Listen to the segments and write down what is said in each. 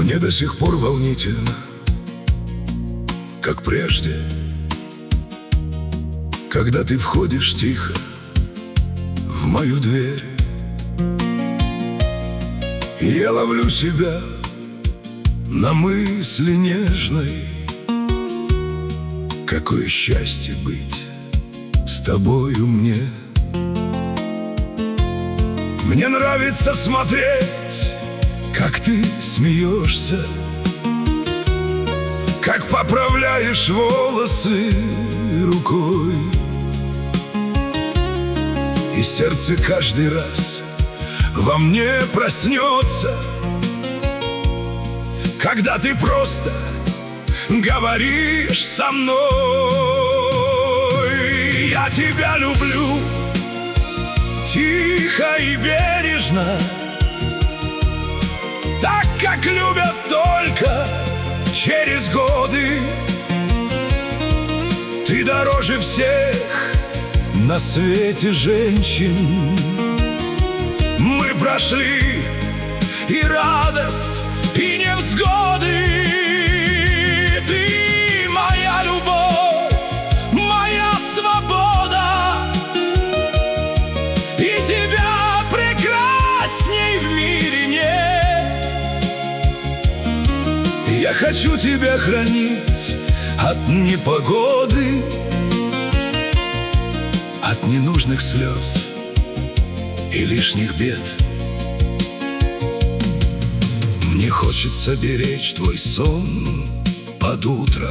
Мне до сих пор волнительно, как прежде, когда ты входишь тихо в мою дверь. И я ловлю себя на мысли нежной: какое счастье быть с тобою мне. Мне нравится смотреть, как ты смеешься, как поправляешь волосы рукой. И сердце каждый раз во мне проснется, когда ты просто говоришь со мной. Я тебя люблю тихо и бережно, так, как любят только через годы. Ты дороже всех на свете женщин. Мы прошли и радость, и невзгоды. Ты моя любовь, моя свобода, и тебя прекрасней в мире нет. Я хочу тебя хранить от непогоды, от ненужных слез и лишних бед. Мне хочется беречь твой сон под утро,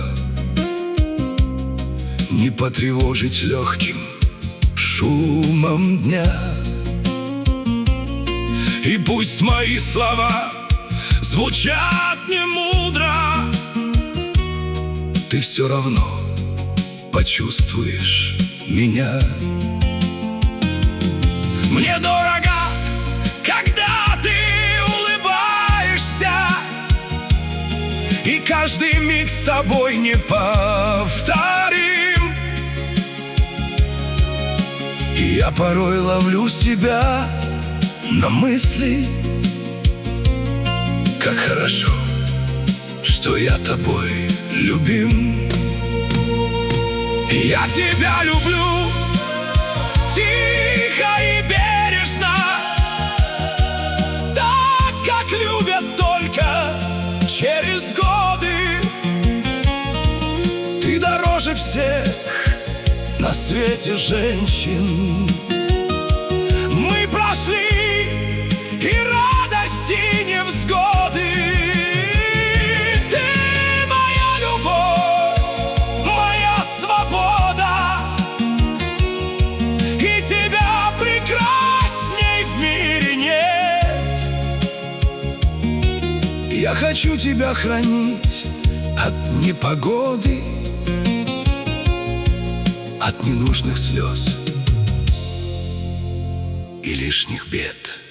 не потревожить легким шумом дня. И пусть мои слова звучат не мудро, ты все равно почувствуешь меня. Мне дорого, когда ты улыбаешься, и каждый миг с тобой неповторим. И я порой ловлю себя на мысли: как хорошо, что я тобой любим. Я тебя люблю тихо и бережно, так, как любят только через годы. Ты дороже всех на свете женщин. Мы прошли и радость, и невзгоды. Я хочу тебя хранить от непогоды, от ненужных слез и лишних бед.